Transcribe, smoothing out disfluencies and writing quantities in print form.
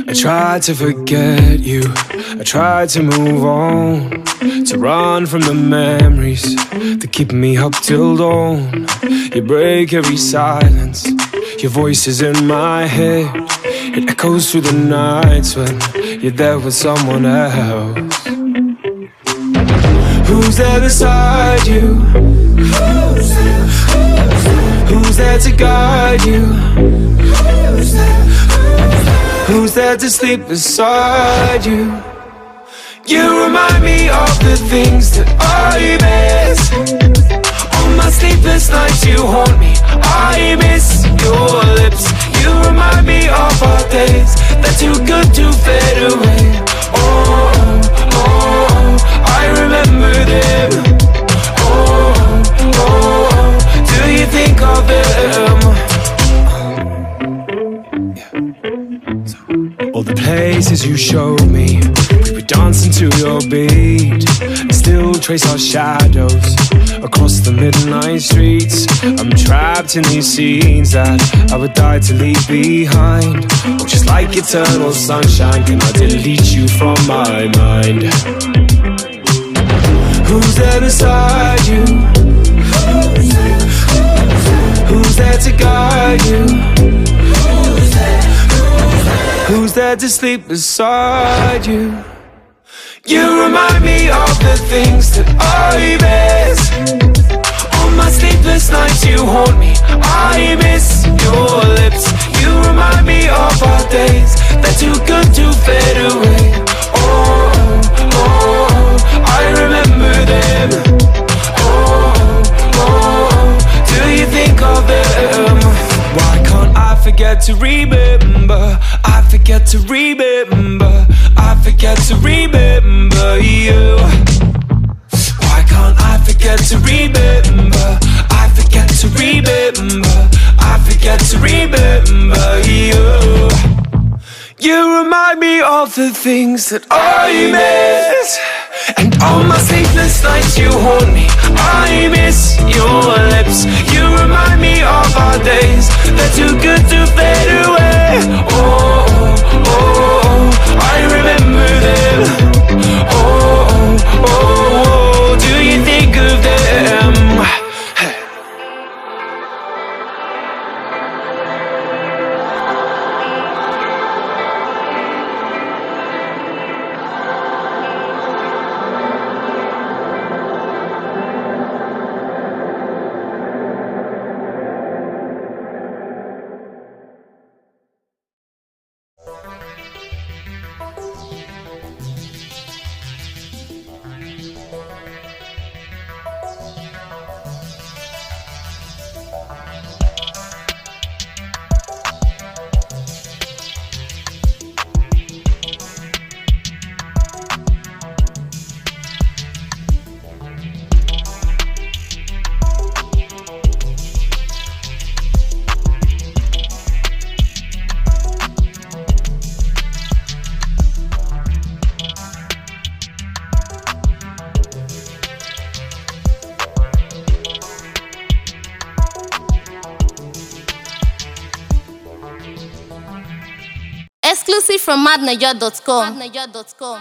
I tried to forget you, I tried to move on, to run from the memories that keep me up till dawn. You break every silence, your voice is in my head. It echoes through the nights when you're there with someone else. Who's there beside you? Who's there to guide you? Who's there to sleep beside you? You remind me of the things that I miss. On my sleepless nights you haunt me, I miss your lips. You remind me of our days, they're too good to fade away. Oh, oh, oh, I remember them. Oh, oh, oh, do you think of them? All the places you showed me, we were dancing to your beat. Still trace our shadows across the midnight streets. I'm trapped in these scenes that I would die to leave behind. Oh, just like eternal sunshine, can I delete you from my mind? Who's there beside you? Who's there to guide you? Who's there to sleep beside you? You remind me of the things that I miss. On my sleepless nights you haunt me, I miss your lips. You remind me of our days, they're too good to fade away. Oh, oh, oh, I remember them. Oh, oh, oh, do you think of them? Why can't I forget to remember? I forget to remember. I forget to remember you. Why can't I forget to remember? I forget to remember. I forget to remember you. You remind me of the things that I miss. And on my sleepless nights you haunt me, I miss your lips. You remind me of our days, they're too good to fade away. Oh, oh, oh, I remember them. Oh, oh, oh, do you think of them? Exclusive from madnaja.com.